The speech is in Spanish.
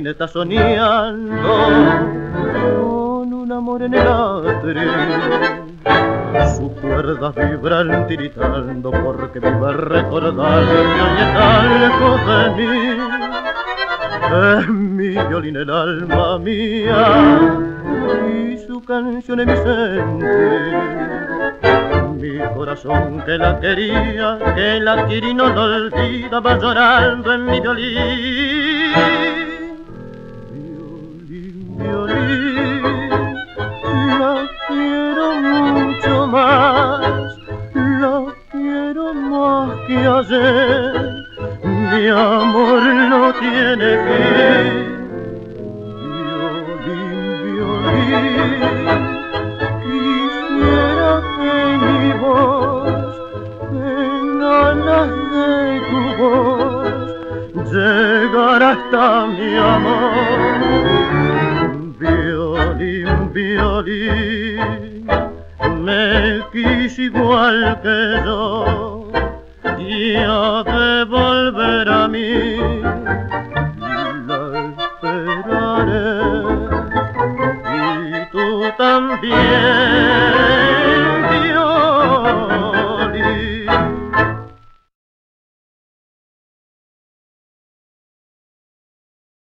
violín está soñando con un amor en el atril. Sus cuerdas vibran tiritando porque vive recordando que hoy está lejos de mí. Es mi violín el alma mía y su canción es mi sentir. Mi corazón que la quería, que la quiere y no lo olvida, va llorando en mi violín. Violín, violín, la quiero mucho más, la quiero más que ayer. Mi amor no tiene fin. Violín, violín, quisiera que mi voz, en alas de tu voz, llegara hasta mi amor. Violín, violín, me quise igual que yo, y ha de volver a mí, la esperaré, y tú también.